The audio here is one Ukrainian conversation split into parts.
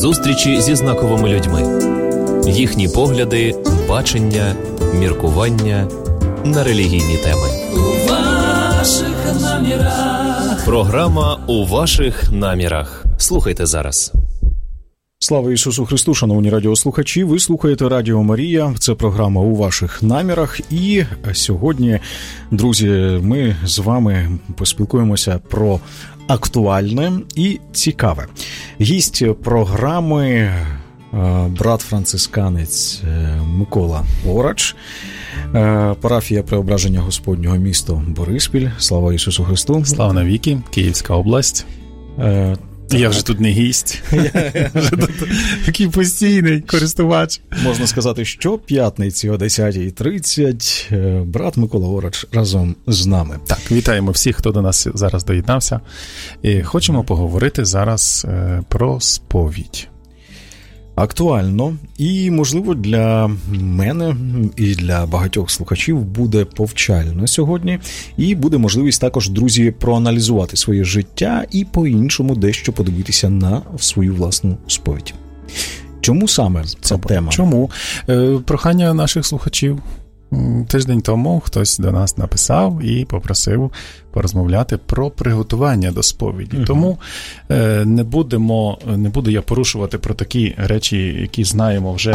Зустрічі зі знаковими людьми. Їхні погляди, бачення, міркування на релігійні теми. У ваших намірах. Програма «У ваших намірах». Слухайте зараз. Слава Ісусу Христу, шановні радіослухачі! Ви слухаєте Радіо Марія. Це програма «У ваших намірах». І сьогодні, друзі, ми з вами поспілкуємося про актуальне і цікаве. Гість програми брат-францисканець Микола Орач, парафія Преображення Господнього, місто Бориспіль. Слава Ісусу Христу! Слава навіки, Київська область. Я вже тут не гість, я вже тут такий постійний користувач. Можна сказати, що п'ятниці о 10:30 брат Микола Орач разом з нами. Так, вітаємо всіх, хто до нас зараз доєднався. І хочемо поговорити зараз про сповідь. Актуально і, можливо, для мене і для багатьох слухачів буде повчально сьогодні. І буде можливість також, друзі, проаналізувати своє життя і по-іншому дещо подивитися на свою власну сповідь. Чому саме ця тема? Чому? Прохання наших слухачів. Тиждень тому хтось до нас написав і попросив порозмовляти про приготування до сповіді. Тому не буду я порушувати про такі речі, які знаємо вже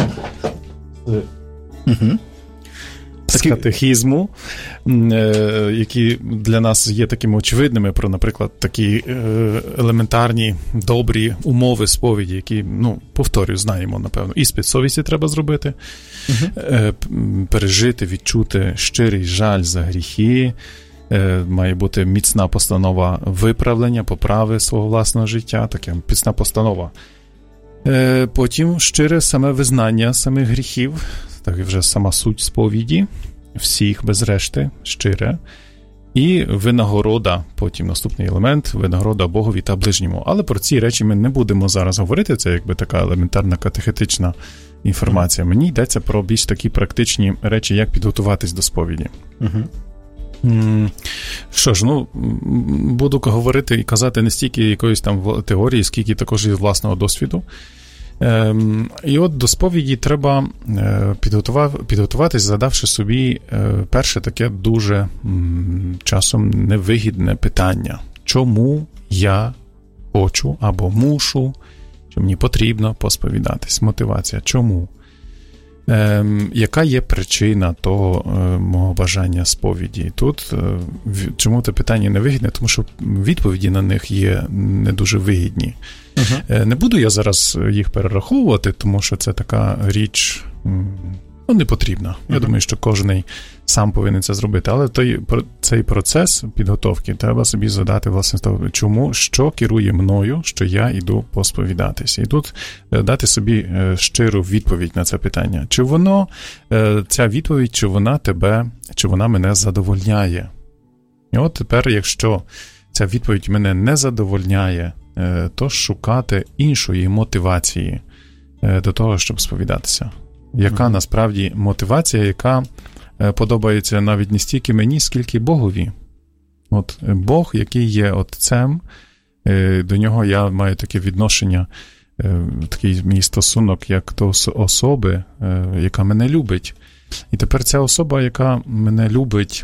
з катехізму, які для нас є такими очевидними, про, наприклад, такі елементарні, добрі умови сповіді, які, повторюю, знаємо, напевно. Іспит совісті треба зробити, пережити, відчути щирий жаль за гріхи, має бути міцна постанова виправлення, поправи свого власного життя, така міцна постанова. Потім щире саме визнання самих гріхів, так і вже сама суть сповіді, всіх без решти, щире. І винагорода, потім наступний елемент, винагорода Богові та ближньому. Але про ці речі ми не будемо зараз говорити, це якби така елементарна катехетична інформація. Мені йдеться про більш такі практичні речі, як підготуватись до сповіді. Що ж, буду говорити і казати не стільки якоїсь там теорії, скільки також і власного досвіду. І от до сповіді треба підготуватись, задавши собі перше таке дуже часом невигідне питання. Чому я хочу або мушу, чи мені потрібно посповідатись? Мотивація. Чому? Яка є причина того мого бажання сповіді? Тут чому це питання невигідне? Тому що відповіді на них є не дуже вигідні. Не буду я зараз їх перераховувати, тому що це така річ не потрібна. Я думаю, що кожен сам повинен це зробити. Але цей процес підготовки треба собі задати, власне, того, чому, що керує мною, що я йду посповідатися. І тут дати собі щиру відповідь на це питання. Чи ця відповідь, чи вона мене задовольняє? І от тепер, якщо ця відповідь мене не задовольняє, то шукати іншої мотивації до того, щоб сповідатися. Яка насправді мотивація, яка подобається навіть не стільки мені, скільки Богові. От Бог, який є Отцем, до нього я маю таке відношення, такий мій стосунок, як до особи, яка мене любить. І тепер ця особа, яка мене любить,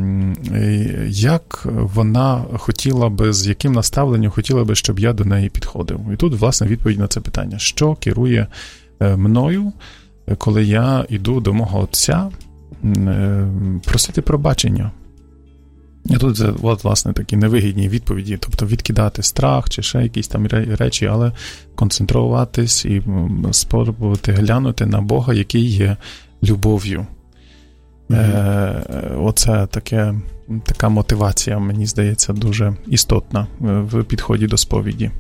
як вона хотіла би, з яким наставленням хотіла би, щоб я до неї підходив. І тут, власне, відповідь на це питання. Що керує мною, коли я йду до мого Отця просити пробачення? І тут, власне, такі невигідні відповіді, тобто відкидати страх чи ще якісь там речі, але концентруватись і спробувати глянути на Бога, який є любов'ю. Оце така мотивація, мені здається, дуже істотна в підході до сповіді.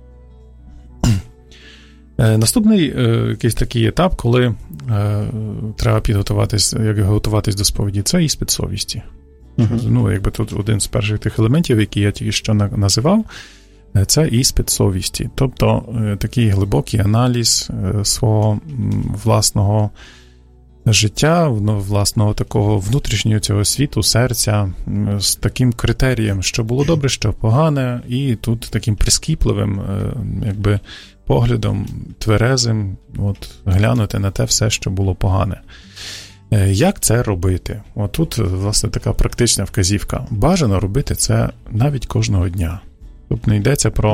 Наступний якийсь такий етап, коли треба готуватись до сповіді, це іспит совісті. Якби тут один з перших тих елементів, які я тільки що називав, це іспит совісті. Тобто такий глибокий аналіз свого власного життя, власного такого внутрішнього цього світу, серця, з таким критерієм, що було добре, що погане, і тут таким прискіпливим, якби, поглядом, тверезим, глянути на те все, що було погане. Як це робити? Тут, власне, така практична вказівка. Бажано робити це навіть кожного дня. Тобто не йдеться про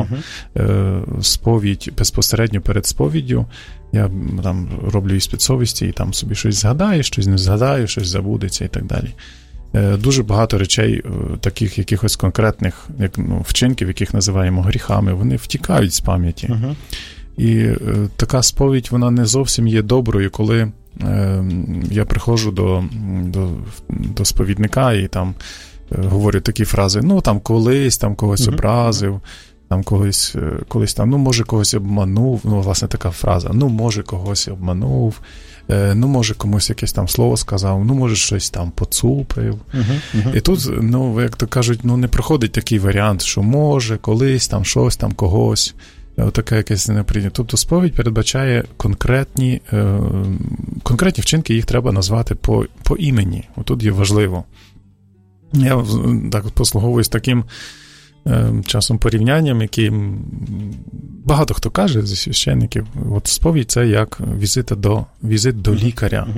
сповідь безпосередньо перед сповіддю. Я там роблю іспит совісті і там собі щось згадаю, щось не згадаю, щось забудеться і так далі. Дуже багато речей, таких якихось конкретних вчинків, яких називаємо гріхами, вони втікають з пам'яті. І така сповідь, вона не зовсім є доброю, коли я приходжу до сповідника і там говорю такі фрази, там колись там когось образив, там колись там, може когось обманув, власне така фраза, може когось обманув, може комусь якесь там слово сказав, може щось там поцупив. І тут, як то кажуть, не проходить такий варіант, що може колись там щось там когось, таке якесь неприйнято. Тобто сповідь передбачає конкретні вчинки, їх треба назвати по імені. Тут є важливо. Я так послуговуюсь таким часом порівнянням, яким багато хто каже зі священників. Сповідь – це як візит до лікаря.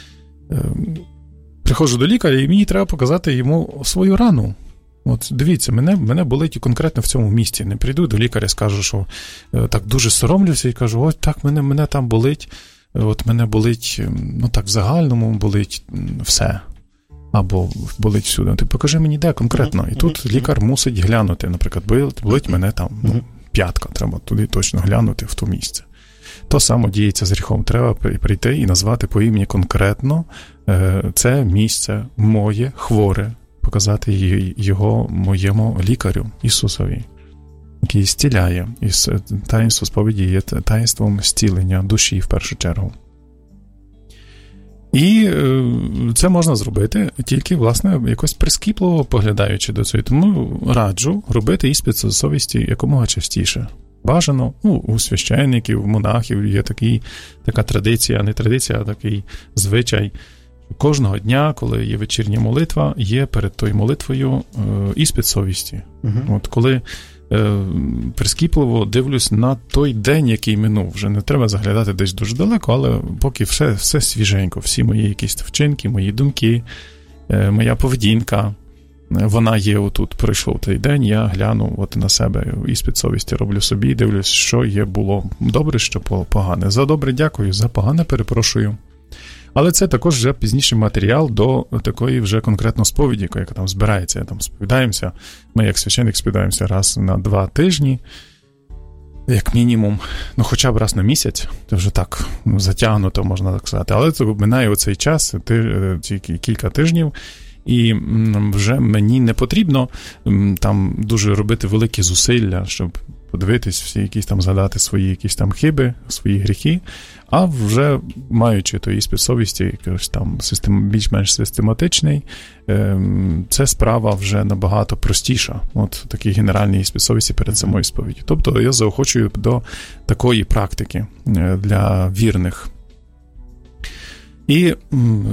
Приходжу до лікаря, і мені треба показати йому свою рану. Дивіться, мене болить конкретно в цьому місці. Не прийду до лікаря, скажу, що так дуже соромлюся і кажу, так, мене там болить, мене болить, так в загальному болить все. Або болить всюди. Ти покажи мені, де конкретно. І тут лікар мусить глянути. Наприклад, болить мене там п'ятка. Треба туди точно глянути, в то місце. То само діється з гріхом. Треба прийти і назвати по імені конкретно це місце моє, хворе, показати його моєму лікарю, Ісусові, який зціляє. І таїнство сповіді є таїнством зцілення душі в першу чергу. І це можна зробити тільки, власне, якось прискіпливо поглядаючи до цього. Тому раджу робити іспит совісті якомога частіше. Бажано, у священників, монахів є така традиція, не традиція, а такий звичай. Кожного дня, коли є вечірня молитва, є перед тою молитвою іспит совісті. Коли прискіпливо дивлюсь на той день, який минув. Вже не треба заглядати десь дуже далеко, але поки все свіженько, всі мої якісь вчинки, мої думки, моя поведінка, вона є отут, пройшов той день, я гляну на себе, іспит совісті роблю собі, дивлюсь, що було добре, що погане. За добре дякую, за погане перепрошую. Але це також вже пізніший матеріал до такої вже конкретно сповіді, яка там збирається. Там сповідаємося, ми як священник сповідаємося раз на 2 тижні, як мінімум, хоча б раз на місяць, це вже так затягнуто, можна так сказати. Але це минає оцей час, кілька тижнів, і вже мені не потрібно там дуже робити великі зусилля, щоб подивитись, всі якісь там згадати свої якісь там хиби, свої гріхи, а вже маючи той іспит совісті, якийсь там більш-менш систематичний, це справа вже набагато простіша. Такий генеральний іспит совісті перед самою сповіддю. Тобто я заохочую до такої практики для вірних. І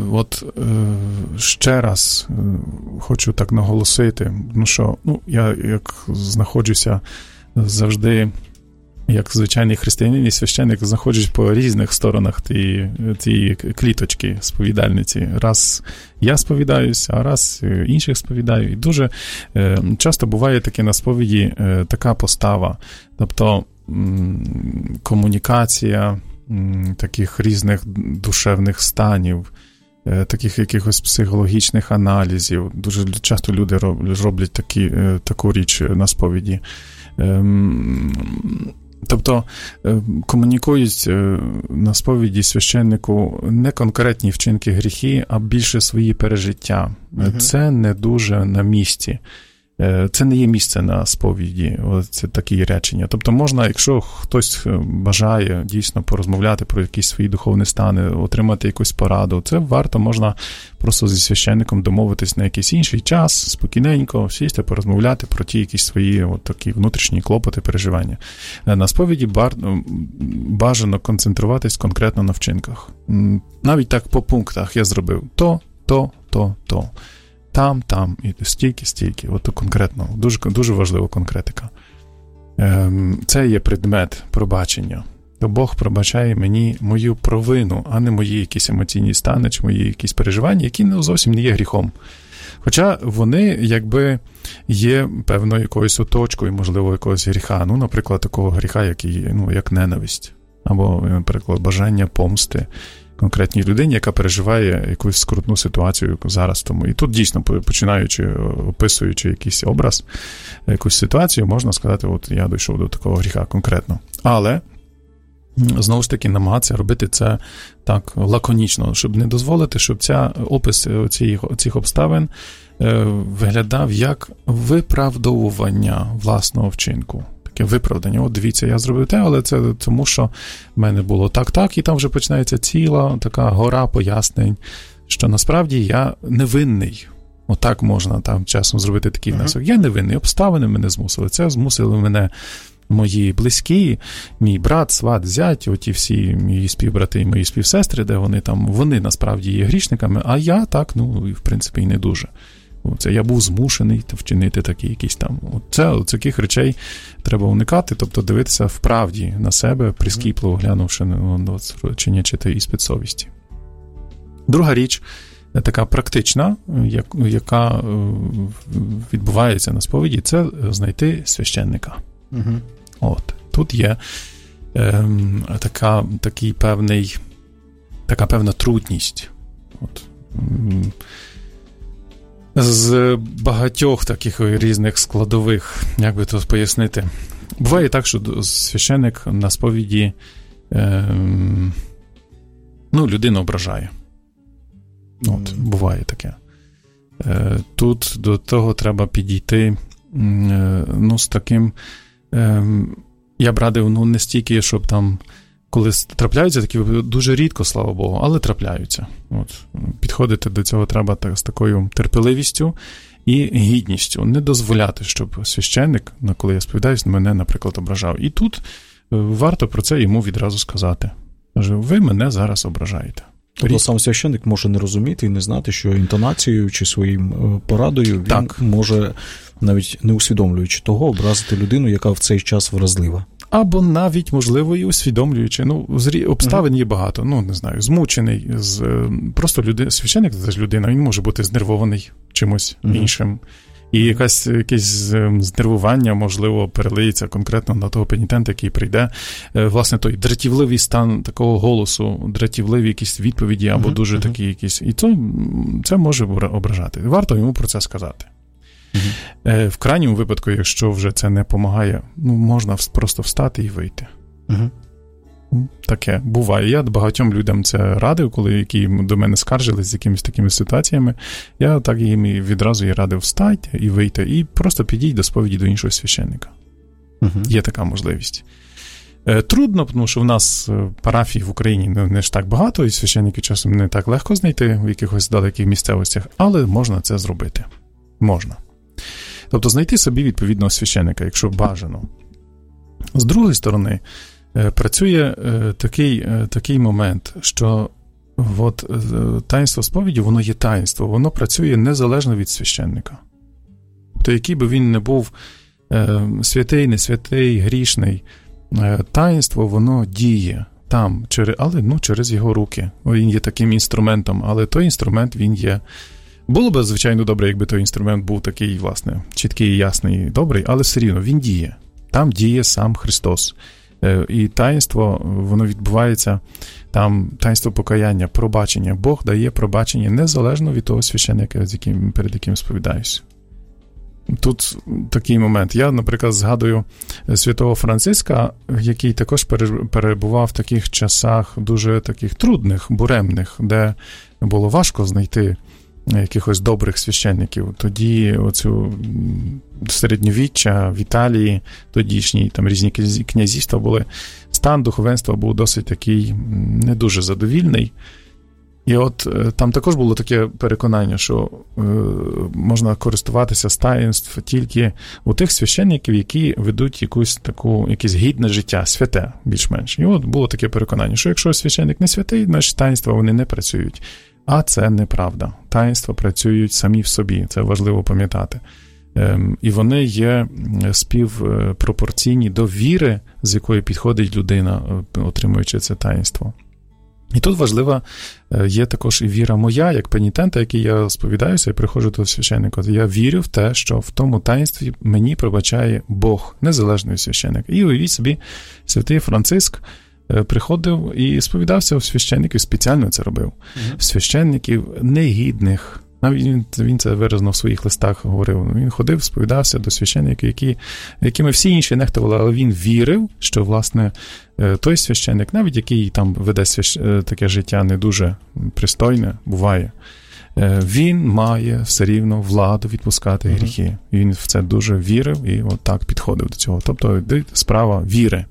ще раз хочу так наголосити, що я як знаходжуся завжди, як звичайний християнин і священник, знаходжусь по різних сторонах цієї кліточки сповідальниці. Раз я сповідаюся, а раз інших сповідаю. І дуже часто буває таке на сповіді така постава, тобто комунікація таких різних душевних станів, таких якихось психологічних аналізів. Дуже часто люди роблять таку річ на сповіді. Тобто комунікують на сповіді священнику не конкретні вчинки гріхи, а більше свої пережиття. Це не дуже на місці. Це не є місце на сповіді, це такі речення. Тобто можна, якщо хтось бажає дійсно порозмовляти про якісь свої духовні стани, отримати якусь пораду, це варто, можна просто зі священником домовитись на якийсь інший час, спокійненько сісти, порозмовляти про ті якісь свої такі внутрішні клопоти, переживання. На сповіді бажано концентруватись конкретно на вчинках. Навіть так по пунктах я зробив то. Там, і стільки. От конкретно, дуже, дуже важлива конкретика. Це є предмет пробачення. То Бог пробачає мені мою провину, а не мої якісь емоційні стани, чи мої якісь переживання, які зовсім не є гріхом. Хоча вони, якби, є певною якоюсь оточкою, можливо, якогось гріха. Наприклад, такого гріха, як ненависть. Або, наприклад, бажання помсти конкретній людині, яка переживає якусь скрутну ситуацію зараз тому. І тут дійсно, описуючи якийсь образ, якусь ситуацію, можна сказати, от я дійшов до такого гріха конкретно. Але, знову ж таки, намагатися робити це так лаконічно, щоб не дозволити, щоб опис цих обставин виглядав як виправдовування власного вчинку. Таке виправдання. От дивіться, я зробив те, але це тому, що в мене було так, і там вже починається ціла така гора пояснень, що насправді я невинний. Отак можна там часом зробити такий внесок. Я невинний, обставини мене змусили. Це змусили мене мої близькі, мій брат, сват, зять, оті всі мої співбрати і мої співсестри, де вони насправді є грішниками, а я так, в принципі, і не дуже. Це я був змушений вчинити такі якісь там. Таких речей треба уникати, тобто дивитися вправді на себе, прискіпливо глянувши, чи не чити іспит совісті. Друга річ, така практична, яка відбувається на сповіді, це знайти священника. Тут є така певна трудність. З багатьох таких різних складових, як би то пояснити. Буває так, що священик на сповіді людину ображає. Буває таке. Тут до того треба підійти з таким... Я б радив, не стільки, щоб там, коли трапляються такі, дуже рідко, слава Богу, але трапляються. Підходити до цього треба з такою терпеливістю і гідністю. Не дозволяти, щоб священник, коли я сповідаюсь, мене, наприклад, ображав. І тут варто про це йому відразу сказати. Каже, ви мене зараз ображаєте. Тобто сам священник може не розуміти і не знати, що інтонацією чи своїм порадою він може, навіть не усвідомлюючи того, образити людину, яка в цей час вразлива. Або навіть, можливо, і усвідомлюючи. Обставин є багато. Не знаю, змучений. Просто священник, це ж людина, він може бути знервований чимось іншим. І якесь знервування, можливо, перелиється конкретно на того пенітента, який прийде. Власне, той дратівливий стан такого голосу, дратівливі якісь відповіді, або дуже такі якісь. І це може ображати. Варто йому про це сказати. В крайньому випадку, якщо вже це не допомагає, можна просто встати і вийти. Таке буває. Я багатьом людям це радив, які до мене скаржились з якимись такими ситуаціями. Я так їм відразу і радив встати і вийти, і просто підійти до сповіді до іншого священника. Є така можливість. Трудно, тому що в нас парафій в Україні не ж так багато, і священники часом не так легко знайти в якихось далеких місцевостях, але можна це зробити. Можна. Тобто знайти собі відповідного священика, якщо бажано. З другої сторони, працює такий момент, що таїнство сповіді, воно є таїнство, воно працює незалежно від священника. Тобто, який би він не був святий, не святий, грішний, таїнство, воно діє там, через його руки. Він є таким інструментом, але той інструмент, він є. Було б, звичайно, добре, якби той інструмент був такий, власне, чіткий, ясний, добрий, але все рівно, він діє. Там діє сам Христос. І таїнство, воно відбувається, там таїнство покаяння, пробачення. Бог дає пробачення незалежно від того священника, перед яким сповідаюся. Тут такий момент. Я, наприклад, згадую святого Франциска, який також перебував в таких часах дуже таких трудних, буремних, де було важко знайти якихось добрих священників. Тоді оцю середньовіччя в Італії, тодішні там різні князівства були, стан духовенства був досить такий не дуже задовільний. І от там також було таке переконання, що можна користуватися з таїнств тільки у тих священників, які ведуть якесь гідне життя, святе, більш-менш. І от було таке переконання, що якщо священник не святий, значить таїнства вони не працюють. А це неправда. Таїнства працюють самі в собі, це важливо пам'ятати. І вони є співпропорційні до віри, з якої підходить людина, отримуючи це таїнство. І тут важлива є також і віра моя, як пенітента, який я сповідаюся і приходжу до священника. Я вірю в те, що в тому таїнстві мені пробачає Бог, незалежний священник. І уявіть собі, святий Франциск приходив і сповідався у священників, спеціально це робив, священників негідних. Навіть він це виразно в своїх листах говорив. Він ходив, сповідався до священників, якими всі інші нехтували, але він вірив, що, власне, той священник, навіть який там веде таке життя не дуже пристойне, буває, він має все рівно владу відпускати гріхи. І він в це дуже вірив і от так підходив до цього. Тобто, справа віри.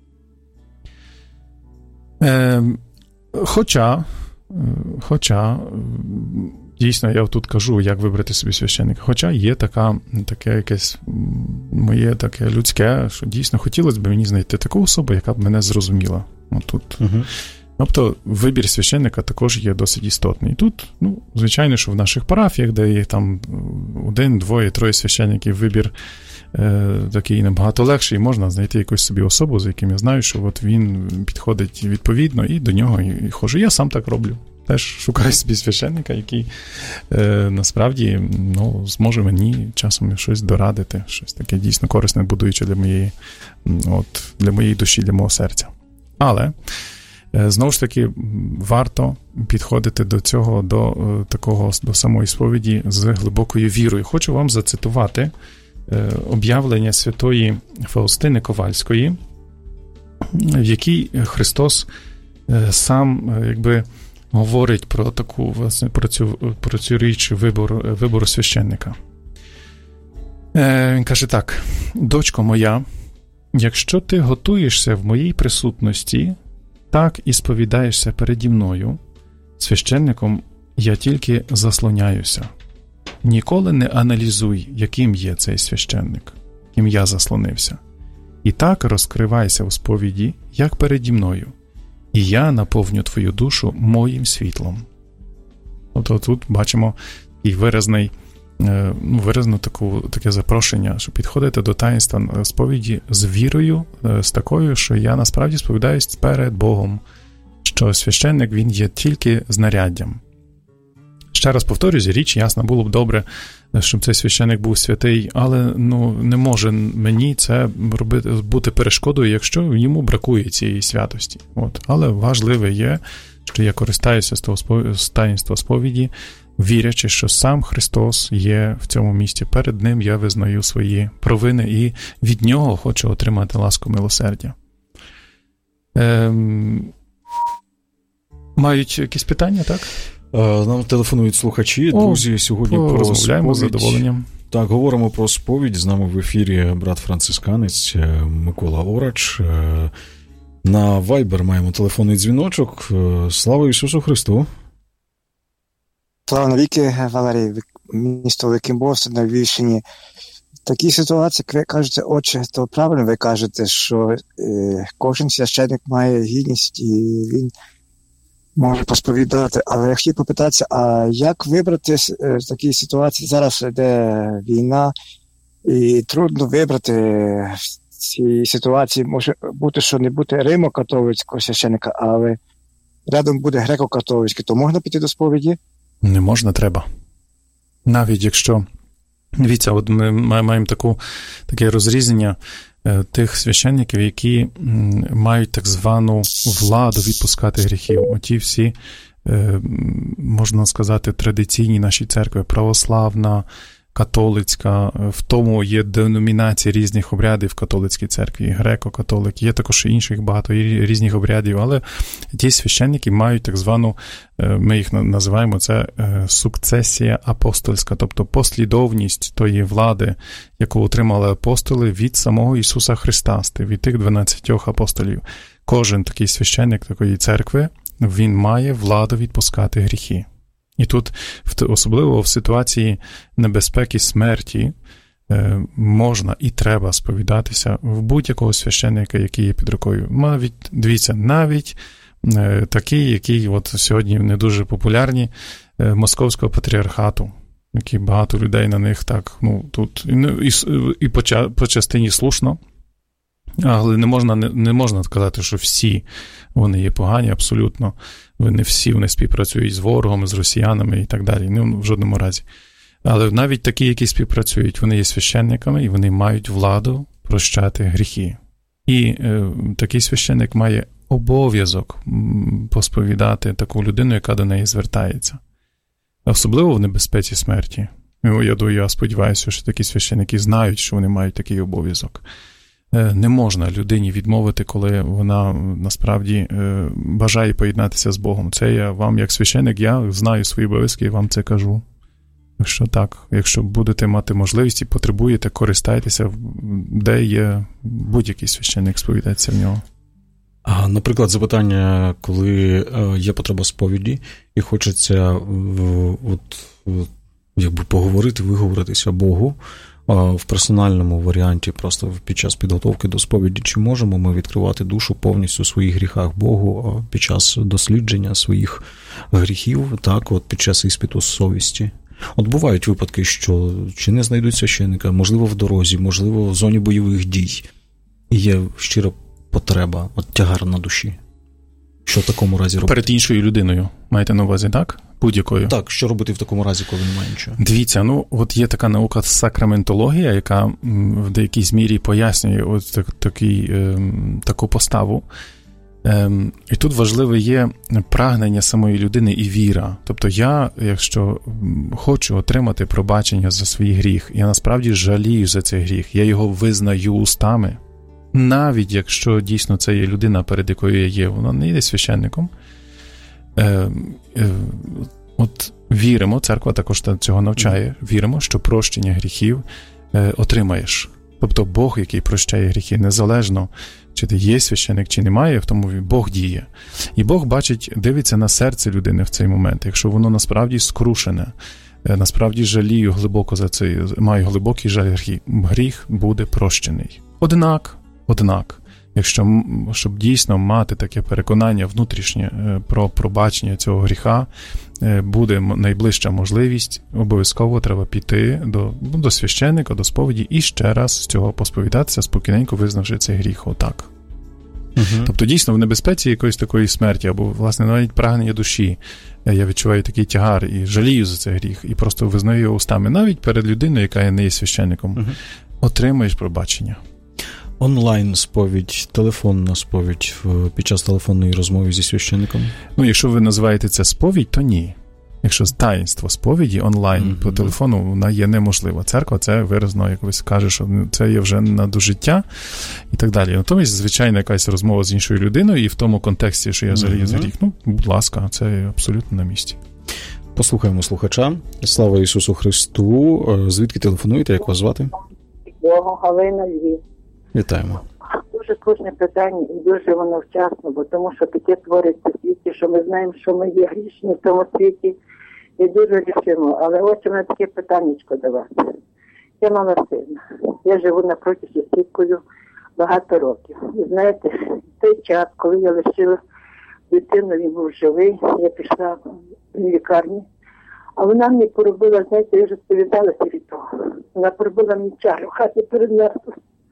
Хоча дійсно, я тут кажу, як вибрати собі священника. Хоча є таке якесь моє таке людське, що дійсно хотілося б мені знайти таку особу, яка б мене зрозуміла. Отут. Тобто вибір священника також є досить істотний. І тут, звичайно, що в наших парафіях, де є там 1, 2, 3 священників, вибір такий набагато легший, можна знайти якусь собі особу, за яким я знаю, що от він підходить відповідно, і до нього і ходжу. Я сам так роблю. Теж шукаю собі священника, який насправді зможе мені часом щось дорадити, щось таке дійсно корисне, будуюче для моєї душі, для мого серця. Але знову ж таки варто підходити до цього, до самої сповіді з глибокою вірою. Хочу вам зацитувати об'явлення святої Фаустини Ковальської, в якій Христос сам говорить про таку, власне, про цю річ вибору священника. Він каже так: «Дочко моя, якщо ти готуєшся в моїй присутності, так і сповідаєшся переді мною, священником я тільки заслоняюся. Ніколи не аналізуй, яким є цей священник, ким я заслонився. І так розкривайся у сповіді, як переді мною, і я наповню твою душу моїм світлом». Тобто тут бачимо і виразно таке запрошення, що підходити до таїнства сповіді з вірою, з такою, що я насправді сповідаюсь перед Богом, що священник, він є тільки знаряддям. Ще раз повторюсь, річ ясна, було б добре, щоб цей священник був святий, але не може мені це бути перешкодою, якщо йому бракує цієї святості. Але важливе є, що я користаюся з таїнства сповіді, вірячи, що сам Христос є в цьому місці. Перед Ним я визнаю свої провини і від Нього хочу отримати ласку милосердя. Мають якісь питання, так? Нам телефонують слухачі. Друзі, сьогодні про сповідь. З задоволенням. Так, говоримо про сповідь. З нами в ефірі брат-францисканець Микола Орач. На Viber маємо телефонний дзвіночок. Слава Ісусу Христу! Слава навіки, Валерій, місто Великий Бос на Львівщині. В такій ситуації, як ви кажете, отче, то правильно ви кажете, що кожен священник має гідність і він може посповідати. Але я хотів попитатися, а як вибрати в такій ситуації, зараз йде війна, і трудно вибрати в цій ситуації, може бути, що не бути римо-католицького священника, але рядом буде греко-католицький, то можна піти до сповіді? Не можна, треба. Навіть якщо, дивіться, от ми маємо таке розрізнення тих священників, які мають так звану владу відпускати гріхів. Оті всі, можна сказати, традиційні наші церкви, православна, католицька, в тому є деномінації різних обрядів в католицькій церкві, греко-католик, є також інших багато різних обрядів, але ті священники мають так звану, ми їх називаємо це сукцесія апостольська, тобто послідовність тої влади, яку отримали апостоли від самого Ісуса Христа, від тих 12 апостолів. Кожен такий священник такої церкви, він має владу відпускати гріхи. І тут, особливо в ситуації небезпеки смерті, можна і треба сповідатися в будь-якого священника, який є під рукою. Навіть такий, який от сьогодні не дуже популярні, Московського патріархату, які багато людей на них так, тут і по частині слушно, але не можна сказати, що всі вони є погані, абсолютно. Не всі вони співпрацюють з ворогом, з росіянами і так далі. В жодному разі. Але навіть такі, які співпрацюють, вони є священниками і вони мають владу прощати гріхи. І такий священник має обов'язок посповідати таку людину, яка до неї звертається. Особливо в небезпеці смерті. Я сподіваюся, що такі священники знають, що вони мають такий обов'язок. Не можна людині відмовити, коли вона насправді бажає поєднатися з Богом. Це я вам, як священик, я знаю свої обов'язки і вам це кажу. Якщо так, якщо будете мати можливість і потребуєте, користайтеся, де є будь-який священик, сповідайтеся в нього. А, наприклад, запитання, коли є потреба сповіді і хочеться поговорити, виговоритися Богу, в персональному варіанті, просто під час підготовки до сповіді, чи можемо ми відкривати душу повністю у своїх гріхах Богу під час дослідження своїх гріхів, так, от під час іспиту совісті? От бувають випадки, що чи не знайдуть священника, можливо, в дорозі, можливо, в зоні бойових дій, і є щира потреба, от тягар на душі. Що в такому разі робити? Перед іншою людиною, маєте на увазі, так? Будь-якою. Так, що робити в такому разі, коли немає нічого? Дивіться, от є така наука сакраментологія, яка в деякій мірі пояснює от таку поставу. І тут важливе є прагнення самої людини і віра. Тобто я, якщо хочу отримати пробачення за свій гріх, я насправді жалію за цей гріх, я його визнаю устами, навіть якщо дійсно це є людина, перед якою я є, вона не є священником. От віримо, церква також цього навчає, віримо, що прощення гріхів отримаєш. Тобто Бог, який прощає гріхи, незалежно, чи ти є священик, чи немає, в тому Бог діє. І Бог бачить, дивиться на серце людини в цей момент, якщо воно насправді скрушене, насправді жалію глибоко за це, маю глибокий жаль, гріх буде прощений. Однак, якщо, щоб дійсно мати таке переконання внутрішнє про пробачення цього гріха, буде найближча можливість, обов'язково треба піти до священника, до сповіді і ще раз з цього посповідатися, спокійненько визнавши цей гріх отак. Тобто дійсно в небезпеці якоїсь такої смерті, або власне навіть прагнення душі, я відчуваю такий тягар і жалію за цей гріх, і просто визнаю його устами, навіть перед людиною, яка не є священником, отримаєш пробачення. Онлайн-сповідь, телефонна сповідь під час телефонної розмови зі священником? Якщо ви називаєте це сповідь, то ні. Якщо таїнство сповіді онлайн по телефону, вона є неможлива. Церква це виразно якось каже, що це є вже на дожиття і так далі. Натомість, звичайно, якась розмова з іншою людиною і в тому контексті, що я жалію за гріх, будь ласка, це абсолютно на місці. Послухаємо слухача. Слава Ісусу Христу. Звідки телефонуєте? Як вас звати? Богу, Галина, Львів. Вітаємо. Дуже слушне питання і дуже воно вчасно, бо тому що таке твориться в світі, що ми знаємо, що ми є грішні в тому світі і дуже грішимо. Але ось у мене таке питаннячко до вас. Я мала сина. Я живу напроти сусідкою багато років. І знаєте, в той час, коли я лишила дитину, він був живий, я пішла в лікарню, а вона мені поробила, знаєте, я вже сповідалася від того. Вона поробила мені чару в хаті перенесла.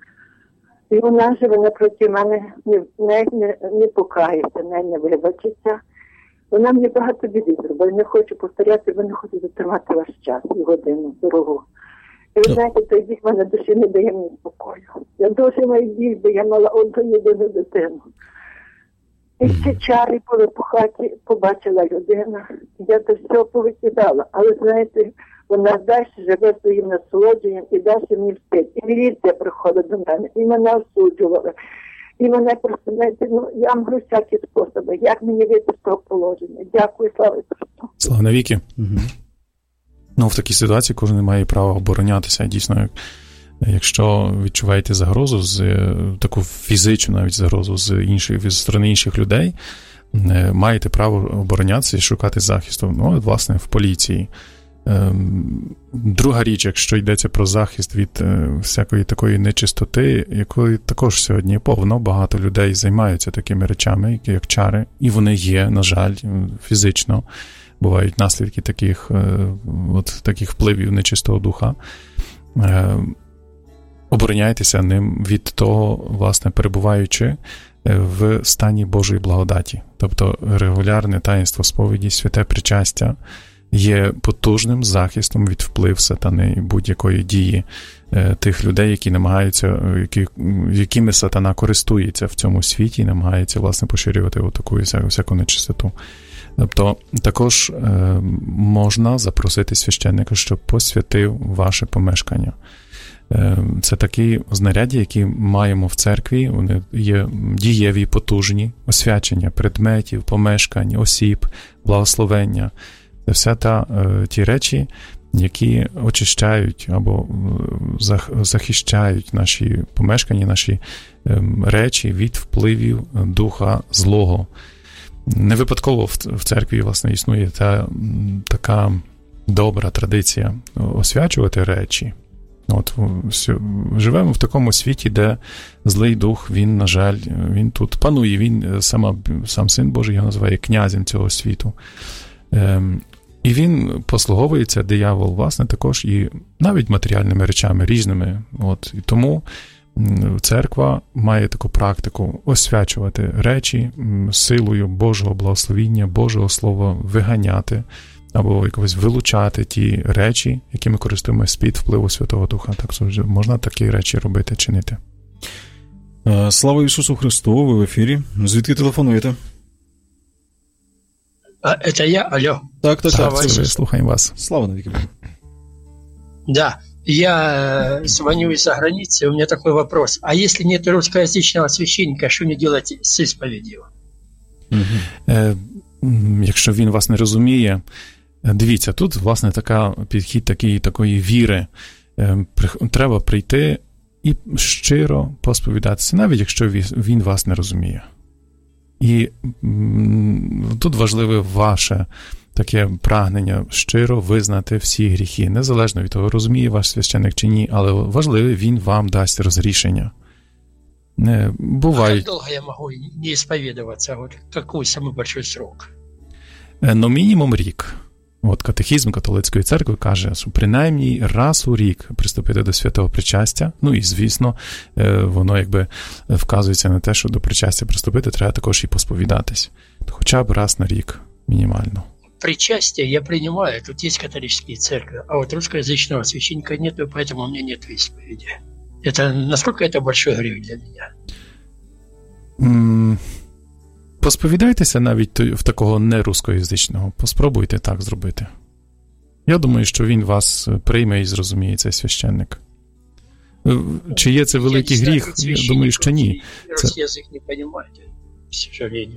І вона живе напроти мене, не покається, не вибачиться. Вона мені багато біди зробила. Не хочу повторяти, бо не хочу затримати ваш час і годину дорогу. І ви знаєте, той біль в мене душі не дає мені спокою. Я дуже маю біль, бо я мала одну єдину дитину. І ці чари були по хаті, побачила людина. Я до всього повикидала. Але, знаєте, вона далі живе своїм насолодженням і далі мені встить. І міліція приходить до мене, і мене осуджували. І мене просто, я вам говорю всякі способи, як мені вийти з того положення. Дякую, слава Ісусу. Слава навіки. Ну, в такій ситуації кожен має право оборонятися. Дійсно, якщо відчуваєте загрозу, таку фізичну навіть загрозу з сторони інших людей, маєте право оборонятися і шукати захисту. Ну, власне, в поліції. Друга річ, якщо йдеться про захист від всякої такої нечистоти, якої також сьогодні повно, багато людей займаються такими речами, як чари, і вони є, на жаль, фізично. Бувають наслідки таких впливів нечистого духа. Обороняйтеся ним від того, власне, перебуваючи в стані Божої благодаті. Тобто регулярне таїнство сповіді, святе причастя є потужним захистом від вплив сатани і будь-якої дії тих людей, які намагаються, якими сатана користується в цьому світі і намагається, власне, поширювати таку всяку нечистоту. Тобто також можна запросити священника, щоб посвятив ваше помешкання. Це такі знаряддя, які маємо в церкві, вони є дієві, потужні, освячення предметів, помешкань, осіб, благословення. Це все ті речі, які очищають або захищають наші помешкання, наші речі від впливів духа злого. Не випадково в церкві, власне, існує така добра традиція освячувати речі. От, живемо в такому світі, де злий дух, він, на жаль, він тут панує, він сам Син Божий його називає князем цього світу. І він послуговується, диявол, власне, також і навіть матеріальними речами, різними. От, і тому церква має таку практику освячувати речі силою Божого благословіння, Божого Слова виганяти або якось вилучати ті речі, якими користуємося з-під впливу Святого Духа. Так що можна такі речі робити, чинити. Слава Ісусу Христу, ви в ефірі. Звідки телефонуєте? Это я? Алло. Так, це ви, слухаємо вас. Слава навіки. Да, я звоню из-за границы, у меня такой вопрос. А если нет русскоязычного священника, что мне делать с исповедью? Якщо він вас не розуміє, дивіться, тут, власне, підхід такої віри. Треба прийти і щиро посповідатися, навіть якщо він вас не розуміє. І тут важливе ваше таке прагнення щиро визнати всі гріхи, незалежно від того, розуміє ваш священник чи ні, але важливе, він вам дасть розрішення. Бувають... А как долго я могу не исповедоваться? Вот какой самый большой срок? Мінімум рік. От катехізм католицької церкви каже, що принаймні раз у рік приступити до святого причастя. Ну і, звісно, воно якби вказується на те, що до причастя приступити треба також і посповідатись. Хоча б раз на рік мінімально. Причастие я принимаю, тут есть католические церкви, а вот русскоязычного священника нету, поэтому у меня нет исповеди. Насколько это большой грех для меня? Посповідайтеся навіть в такого нерускоязичного. Поспробуйте так зробити. Я думаю, що він вас прийме і зрозуміє, цей священник. Чи є це великий гріх? Я думаю, що ні. Русский язык не понимаете, к сожалению.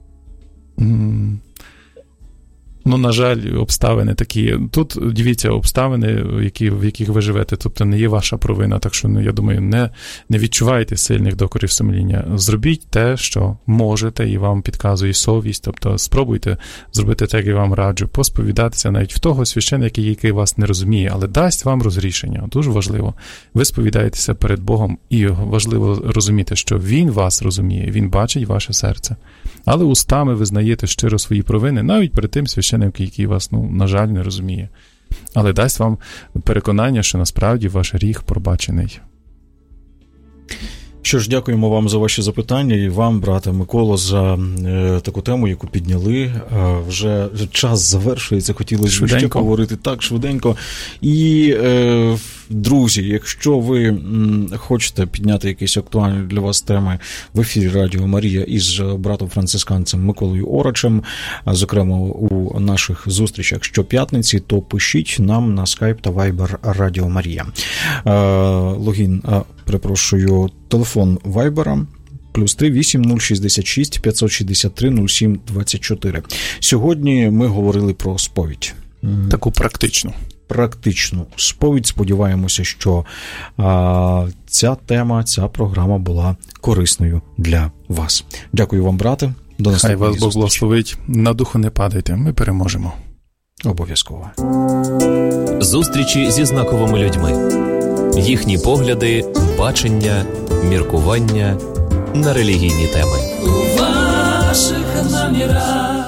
Ну, на жаль, обставини такі. Тут, дивіться, обставини, в яких ви живете, тобто не є ваша провина, так що, я думаю, не відчувайте сильних докорів сумління. Зробіть те, що можете, і вам підказує совість, тобто спробуйте зробити так, як я вам раджу, посповідатися навіть в того священника, який вас не розуміє, але дасть вам розрішення. Дуже важливо. Ви сповідаєтеся перед Богом, і важливо розуміти, що Він вас розуміє, Він бачить ваше серце. Але устами визнаєте щиро свої провини, навіть перед тим священником, який вас, на жаль, не розуміє. Але дасть вам переконання, що насправді ваш гріх пробачений. Що ж, дякуємо вам за ваші запитання і вам, брате Миколо, за таку тему, яку підняли. Вже час завершується, хотілося ще поговорити так швиденько. І, друзі, якщо ви хочете підняти якісь актуальні для вас теми в ефірі Радіо Марія із братом францисканцем Миколою Орачем, зокрема у наших зустрічах щоп'ятниці, то пишіть нам на Skype та Viber Радіо Марія. Телефон Вайбера +3 8066 563 07 24. Сьогодні ми говорили про сповідь. Таку практичну сповідь. Сподіваємося, що ця тема, ця програма була корисною для вас. Дякую вам, брате. До наступної зустрічі. Хай вас Бог благословить. На духу не падайте. Ми переможемо. Обов'язково. Зустрічі зі знаковими людьми. Їхні погляди, бачення, міркування на релігійні теми. У ваших намірах.